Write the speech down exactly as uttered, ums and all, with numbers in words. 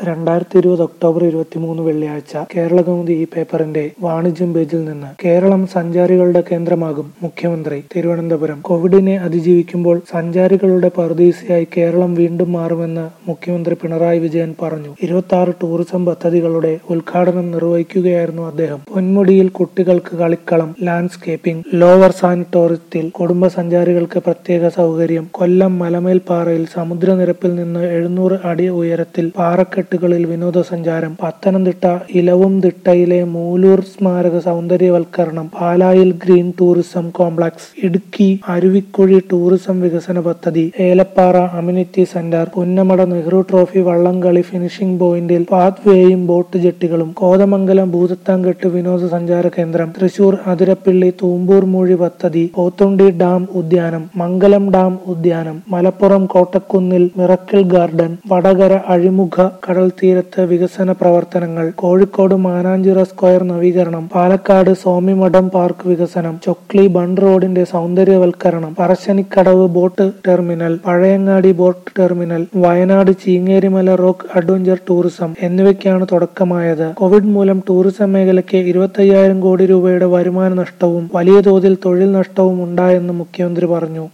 രണ്ടായിരത്തി ഇരുപത് ഒക്ടോബർ ഇരുപത്തിമൂന്ന് വെള്ളിയാഴ്ച കേരളകൗമുദി ഈ പേപ്പറിന്റെ വാണിജ്യം പേജിൽ നിന്ന് കേരളം സഞ്ചാരികളുടെ കേന്ദ്രമാകും മുഖ്യമന്ത്രി തിരുവനന്തപുരം. കോവിഡിനെ അതിജീവിക്കുമ്പോൾ സഞ്ചാരികളുടെ പറുദീസയായി കേരളം വീണ്ടും മാറുമെന്ന് മുഖ്യമന്ത്രി പിണറായി വിജയൻ പറഞ്ഞു. ഇരുപത്തിയാറ് ടൂറിസം പദ്ധതികളുടെ ഉദ്ഘാടനം നിർവഹിക്കുകയായിരുന്നു അദ്ദേഹം. പൊന്മുടിയിൽ കുട്ടികൾക്ക് കളിക്കളം, ലാൻഡ്സ്കേപ്പിംഗ്, ലോവർ സാനിറ്റോറിയത്തിൽ കുടുംബസഞ്ചാരികൾക്ക് പ്രത്യേക സൗകര്യം, കൊല്ലം മലമേൽപ്പാറയിൽ സമുദ്രനിരപ്പിൽ നിന്ന് എഴുന്നൂറ് അടി ഉയരത്തിൽ പാറക്കെട്ടുകളിൽ വിനോദസഞ്ചാരം, പത്തനംതിട്ട ഇലവുംതിട്ടയിലെ മൂലൂർ സ്മാരക സൗന്ദര്യവൽക്കരണം, പാലായിൽ green tourism complex, Idukki Aruvikkuzhi tourism വികസന പദ്ധതി, Elappara amenity centre, Punnamada Nehru trophy വള്ളംകളി ഫിനിഷിംഗ് പോയിന്റിൽ പാത്ത് വേയും ബോട്ട് ജെട്ടികളും, കോതമംഗലം ഭൂതത്താൻകെട്ട് വിനോദസഞ്ചാര കേന്ദ്രം, തൃശൂർ അതിരപ്പിള്ളി തൂമ്പൂർ മൂഴി പദ്ധതി, പോത്തുണ്ടി ഡാം ഉദ്യാനം, മംഗലം ഡാം ഉദ്യാനം, മലപ്പുറം കോട്ടക്കുന്നിൽ മിറക്കിൾ ഗാർഡൻ, വടകര അഴിമുഖ കടൽ തീരത്ത് വികസന പ്രവർത്തനങ്ങൾ, കോഴിക്കോട് മാനാഞ്ചിറ സ്ക്വയർ നവീകരണം, പാലക്കാട് സ്വാമിമഠം പാർക്ക് വികസനം, ചൊക്ലി ബണ്ട് റോഡിന്റെ സൗന്ദര്യവൽക്കരണം, Parassinikkadavu boat terminal, Pazhayangadi boat terminal, Wayanad Cheengerimala rock adventure tourism എന്നിവയ്ക്കാണ് തുടക്കമായത്. കോവിഡ് മൂലം ടൂറിസം മേഖലയ്ക്ക് ഇരുപത്തയ്യായിരം കോടി രൂപയുടെ വരുമാന നഷ്ടവും വലിയ തോതിൽ തൊഴിൽ നഷ്ടവും ഉണ്ടായെന്ന് മുഖ്യമന്ത്രി പറഞ്ഞു.